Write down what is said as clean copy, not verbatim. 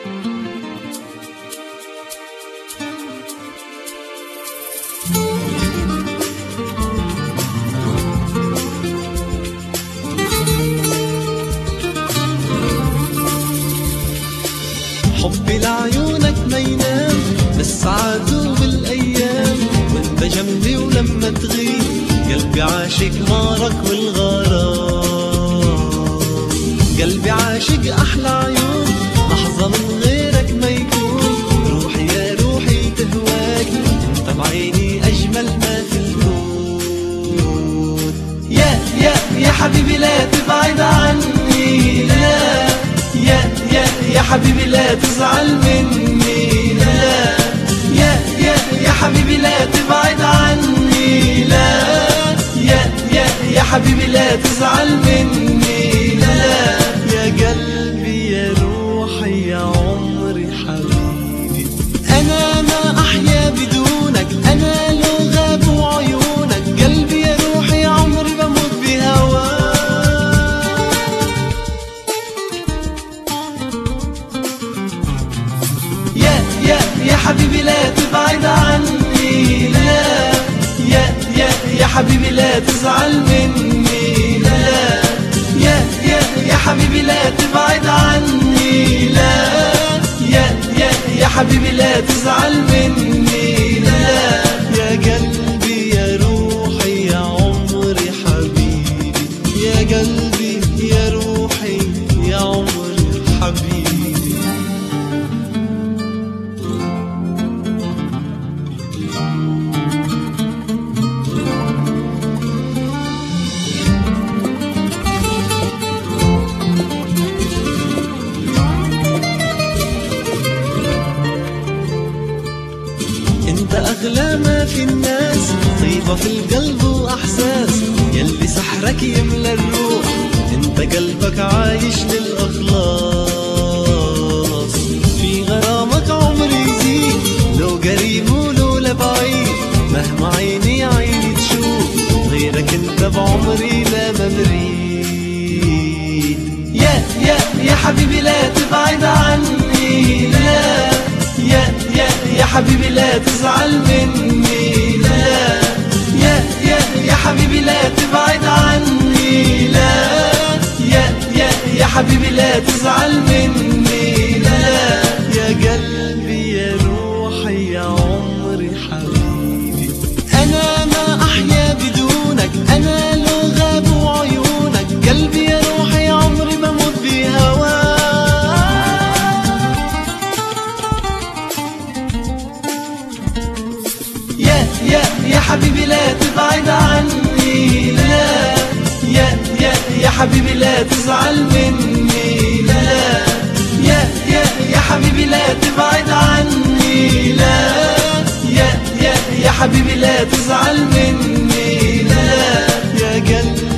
حبي لعيونك ما ينام بالساعات وبالايام، وانت جنبي ولما تغيب قلبي عاشق نارك والغرام. قلبي عاشق احلى عيون، لحظة من غيرك ما يكون. روحي يا روحي تهواك، انت بعيني اجمل ما في الكون. يا حبيبي لا تبعد عني، لا يا حبيبي لا تزعل مني، لا يا حبيبي لا تبعد عني، لا يا حبيبي لا تزعل مني، لا. يا قلبي يا روحي يا عمري حبيبي، أنا ما أحيا بدونك، أنا لو غابوا عيونك. قلبي يا روحي يا عمري بموت بهواك. يا حبيبي لا تبعد عني، لا يا حبيبي لا تزعل مني، لا يا حبيبي لا تبعد عني، لا يا حبيبي لا تزعل مني، لا. يا قلبي يا روحي يا عمري حبيبي، يا قلبي يا روحي يا عمري حبيبي. انت اغلى ما في الناس، طيبة في القلب واحساس، يلي سحرك يملى الروح. انت قلبك عايش للاخلاص، في غرامك عمري يزيد، لو قريب ولو لبعيد. مهما عيني تشوف غيرك انت بعمري لا مبريد. يا حبيبي لا تبعد عني، لا يا حبيبي لا تزعل مني، لا يا حبيبي لا تبعد عني، لا يا حبيبي لا تزعل مني، لا. يا قلبي يا روحي يا عمري حبيبي، أنا ما أحيا بدونك، أنا لو غابوا عيونك. قلبي يا روحي يا عمري بموت بهواك. يا حبيبي لا تبعد عني، لا يا حبيبي لا تزعل مني، لا يا حبيبي لا تبعد عني، لا يا حبيبي لا تزعل مني، لا. يا قلبي